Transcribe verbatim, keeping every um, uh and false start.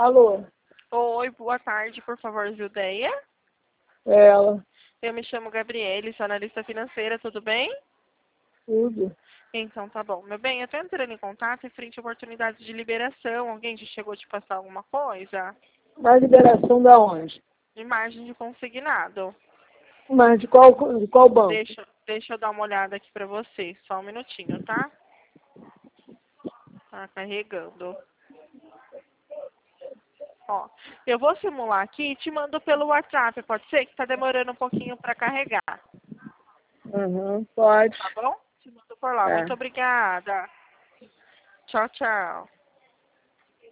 Alô? Oi, boa tarde, por favor, Zildeia. É ela. Eu me chamo Gabriele, sou analista financeira, tudo bem? Tudo. Então tá bom. Meu bem, eu tô entrando em contato em frente a oportunidades de liberação. Alguém já chegou a te passar alguma coisa? Mas liberação da onde? De margem de consignado. Mas de qual, de qual banco? Deixa, deixa eu dar uma olhada aqui pra você. Só um minutinho, tá? Tá carregando. Ó, eu vou simular aqui e te mando pelo WhatsApp, pode ser? Que tá demorando um pouquinho pra carregar. Uhum, pode. Tá bom? Te mando por lá. É. Muito obrigada. Tchau, tchau.